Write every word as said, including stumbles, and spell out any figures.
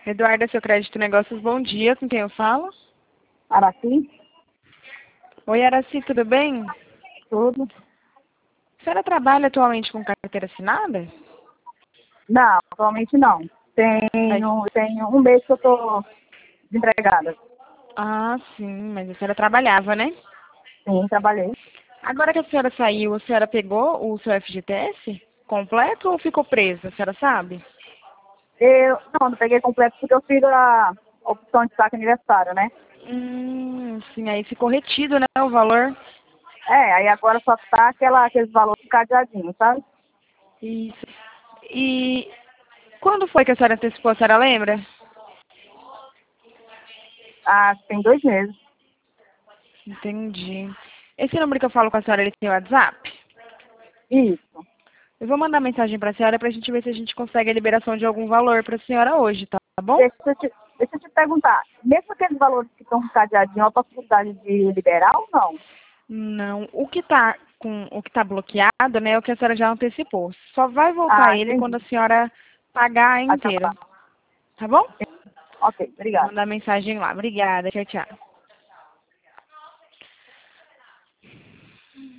Eduarda, seu crédito e negócios, bom dia. Com quem eu falo? Araci, Oi, Araci, tudo bem? tudo. A senhora trabalha atualmente com carteira assinada? Não, atualmente não. Mas- Tenho, tenho um mês que eu tô desempregada. Ah, sim, mas a senhora trabalhava, né? Sim, trabalhei. Agora que a senhora saiu, a senhora pegou o seu F G T S completo ou ficou presa? A senhora sabe? Eu não, não peguei completo porque eu fiz a opção de saque aniversário, né? Hum, sim, aí ficou retido, né, o valor? É, aí agora só tá aquela, aqueles valores cadeadinhos, sabe? Isso. E quando foi que a senhora antecipou, a senhora lembra? Ah, tem dois meses. Entendi. Esse número que eu falo com a senhora, ele tem WhatsApp? Isso. Eu vou mandar mensagem para a senhora para a gente ver se a gente consegue a liberação de algum valor para a senhora hoje, tá bom? Deixa eu, te, deixa eu te perguntar, mesmo aqueles valores que estão cadeadinhos, há possibilidade de liberar ou não? Não, o que tá com o que tá bloqueado, né, é o que a senhora já antecipou. Só vai voltar Ah, ele quando a entendi. senhora pagar Ah, tá, inteiro, tá. tá bom? Ok, Vou obrigada. mandar mensagem lá. Obrigada, tchau, tchau.